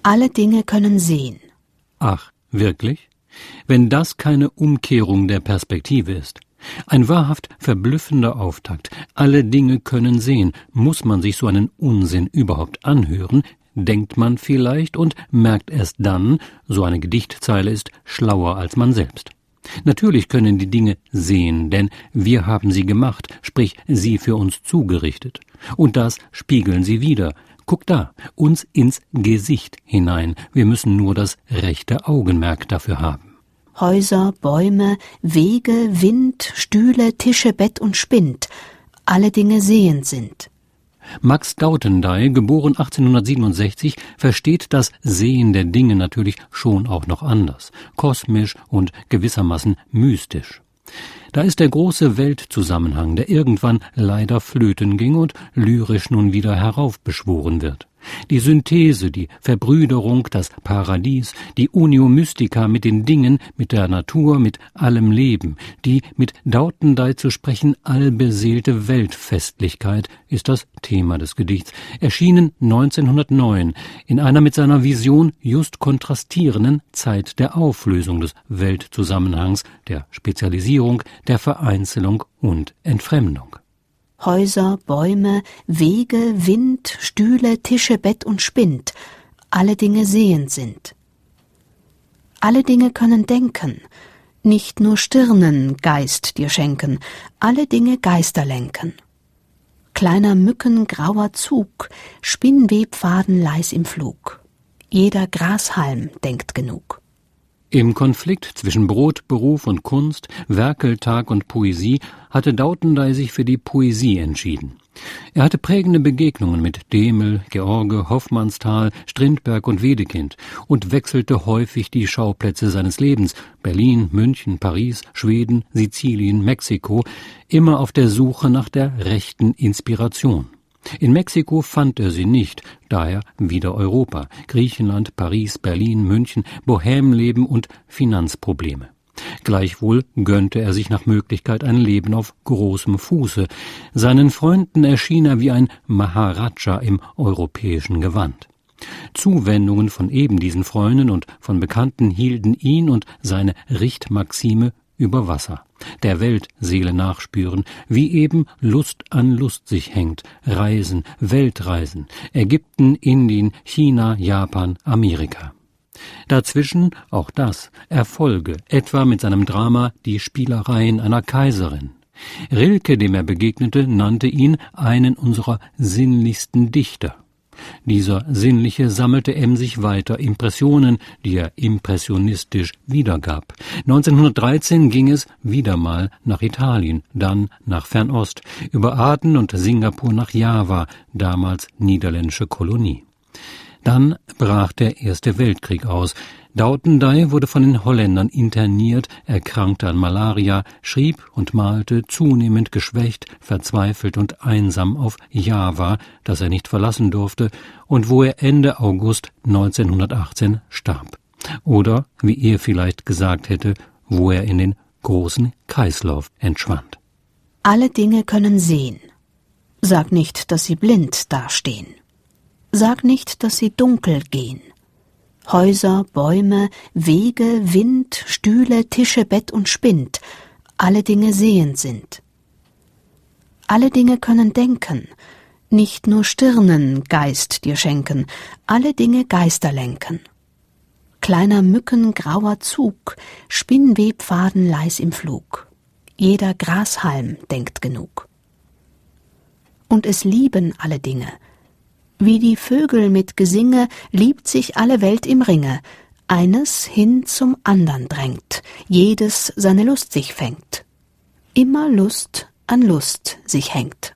Alle Dinge können sehen. Ach, wirklich? Wenn das keine Umkehrung der Perspektive ist. Ein wahrhaft verblüffender Auftakt. Alle Dinge können sehen. Muss man sich so einen Unsinn überhaupt anhören? Denkt man vielleicht und merkt erst dann, so eine Gedichtzeile ist schlauer als man selbst. Natürlich können die Dinge sehen, denn wir haben sie gemacht, sprich sie für uns zugerichtet. Und das spiegeln sie wider. Guck da, uns ins Gesicht hinein. Wir müssen nur das rechte Augenmerk dafür haben. Häuser, Bäume, Wege, Wind, Stühle, Tische, Bett und Spind. Alle Dinge sehend sind. Max Dautendey, geboren 1867, versteht das Sehen der Dinge natürlich schon auch noch anders, kosmisch und gewissermaßen mystisch. Da ist der große Weltzusammenhang, der irgendwann leider flöten ging und lyrisch nun wieder heraufbeschworen wird. Die Synthese, die Verbrüderung, das Paradies, die Unio Mystica mit den Dingen, mit der Natur, mit allem Leben, die mit Dautendey zu sprechen allbeseelte Weltfestlichkeit ist das Thema des Gedichts, erschienen 1909 in einer mit seiner Vision just kontrastierenden Zeit der Auflösung des Weltzusammenhangs, der Spezialisierung, der Vereinzelung und Entfremdung. Häuser, Bäume, Wege, Wind, Stühle, Tische, Bett und Spind. Alle Dinge sehend sind. Alle Dinge können denken. Nicht nur Stirnen Geist dir schenken. Alle Dinge Geister lenken. Kleiner Mücken grauer Zug, Spinnwebfaden leis im Flug. Jeder Grashalm denkt genug. Im Konflikt zwischen Brot, Beruf und Kunst, Werkeltag und Poesie hatte Dautendey sich für die Poesie entschieden. Er hatte prägende Begegnungen mit Demel, George, Hoffmannsthal, Strindberg und Wedekind und wechselte häufig die Schauplätze seines Lebens, Berlin, München, Paris, Schweden, Sizilien, Mexiko, immer auf der Suche nach der rechten Inspiration. In Mexiko fand er sie nicht, daher wieder Europa, Griechenland, Paris, Berlin, München, Bohèmleben und Finanzprobleme. Gleichwohl gönnte er sich nach Möglichkeit ein Leben auf großem Fuße. Seinen Freunden erschien er wie ein Maharaja im europäischen Gewand. Zuwendungen von eben diesen Freunden und von Bekannten hielten ihn und seine Richtmaxime über Wasser, der Weltseele nachspüren, wie eben Lust an Lust sich hängt, Reisen, Weltreisen, Ägypten, Indien, China, Japan, Amerika. Dazwischen, auch das, Erfolge, etwa mit seinem Drama Die Spielereien einer Kaiserin. Rilke, dem er begegnete, nannte ihn einen unserer sinnlichsten Dichter. Dieser Sinnliche sammelte emsig weiter Impressionen, die er impressionistisch wiedergab. 1913 ging es wieder mal nach Italien, dann nach Fernost, über Aden und Singapur nach Java, damals niederländische Kolonie. Dann brach der Erste Weltkrieg aus. Dautendey wurde von den Holländern interniert, erkrankte an Malaria, schrieb und malte zunehmend geschwächt, verzweifelt und einsam auf Java, das er nicht verlassen durfte und wo er Ende August 1918 starb. Oder, wie er vielleicht gesagt hätte, wo er in den großen Kreislauf entschwand. Alle Dinge können sehen. Sag nicht, dass sie blind dastehen. Sag nicht, dass sie dunkel gehen. Häuser, Bäume, Wege, Wind, Stühle, Tische, Bett und Spind. Alle Dinge sehend sind. Alle Dinge können denken. Nicht nur Stirnen Geist dir schenken. Alle Dinge Geister lenken. Kleiner Mücken grauer Zug, Spinnwebfaden leis im Flug. Jeder Grashalm denkt genug. Und es lieben alle Dinge. Wie die Vögel mit Gesinge liebt sich alle Welt im Ringe, eines hin zum andern drängt, jedes seine Lust sich fängt, immer Lust an Lust sich hängt.